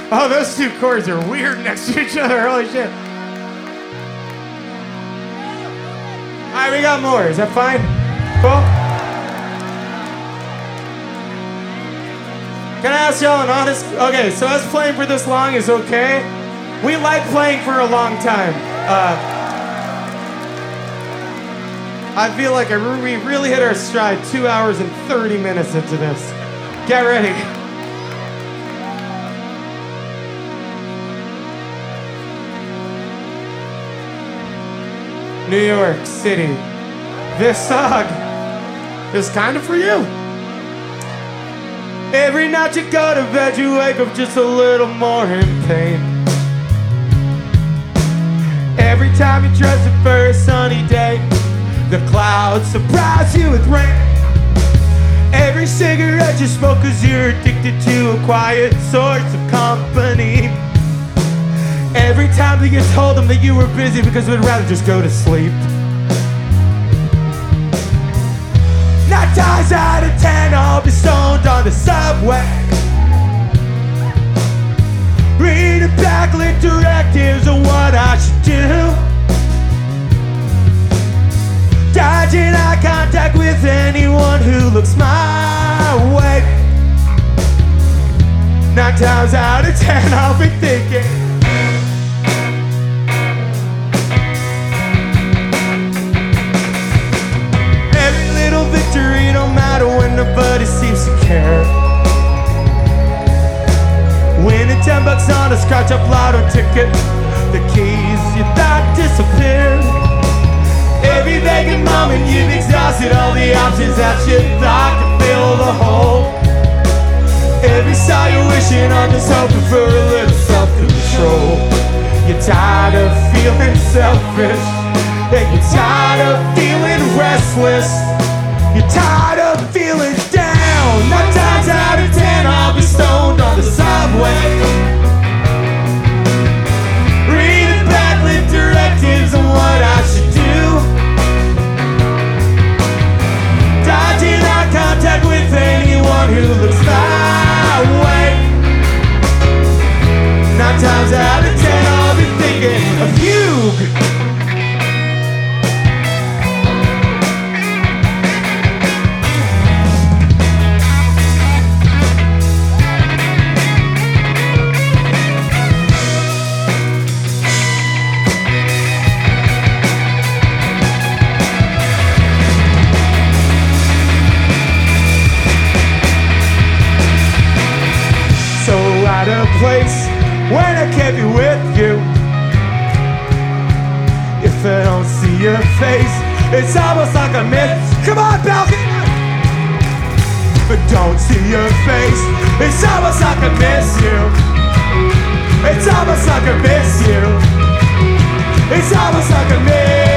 Oh, those two chords are weird next to each other. Holy shit. All right, we got more. Is that fine? Cool? Can I ask y'all an honest... Okay, so us playing for this long is okay. We like playing for a long time. I feel like we really hit our stride 2 hours and 30 minutes into this. Get ready. New York City. This song is kind of for you. Every night you go to bed, you wake up just a little more in pain. Every time you dress up for a sunny day, the clouds surprise you with rain. Every cigarette you smoke 'cause you're addicted to a quiet source of company. Every time that you told them that you were busy because we'd rather just go to sleep. 9 times out of 10 I'll be stoned on the subway, reading backlit directives on what I should do, dodging eye contact with anyone who looks my way. 9 times out of 10 I'll be thinking, every little victory don't matter when nobody seems to care. Winning $10 on a scratch up lotto ticket, the keys you thought disappeared. Every vacant moment you've exhausted all the options that you thought could fill the hole. Every sigh you're wishing on just hoping for a little self-control. You're tired of feeling selfish, and you're tired of feeling restless. You're tired of feeling down. 9 times out of 10 I'll be stoned on the subway, reading backlit directives on what I should do, dodging eye contact with anyone who looks my way. 9 times out of 10 I'll be thinking of you. Place when I can't be with you. If I don't see your face, it's almost like I miss. Come on, Balcony! But don't see your face, it's almost like I miss you. It's almost like I miss you. It's almost like I miss